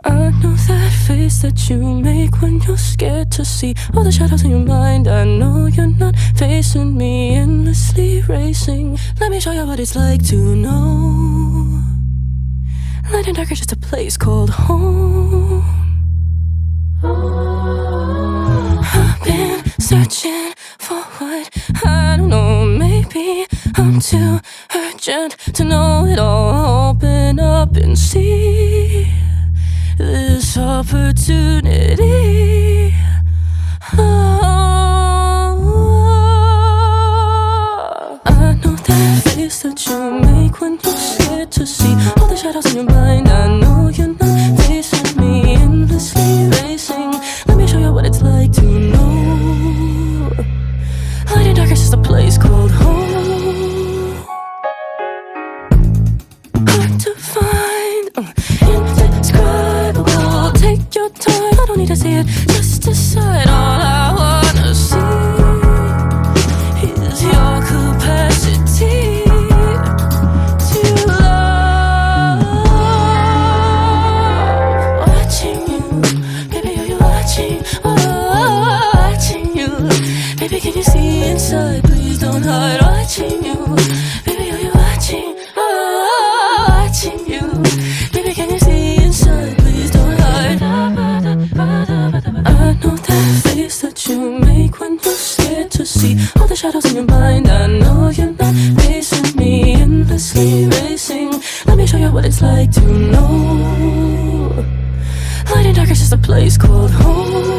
I know that face that you make when you're scared to see all the shadows in your mind. I know you're not facing me, endlessly racing. Let me show you what it's like to know light and dark is just a place called home. I've been searching for what I don't know. Maybe I'm too urgent to know it all. Open up and see this opportunity. I know that face that you make when you're scared to see all the shadows in your mind. I know you're not facing me, endlessly racing. Let me show you what it's like to know light and dark is just a place called home. Hard to find, indescribable. Take your time, I don't need to see it, just decide. All I wanna see is your capacity to love. Watching you, baby, are you watching? Oh, watching you, baby, can you see inside? Please don't hide. Watching you, baby, are you watching? Oh, watching you, baby, can you see inside? Please don't hide. I know that face that you make when you're scared to see all the shadows in your mind. I know you're not facing me, endlessly racing. Let me show you what it's like to know light and dark is just a place called home.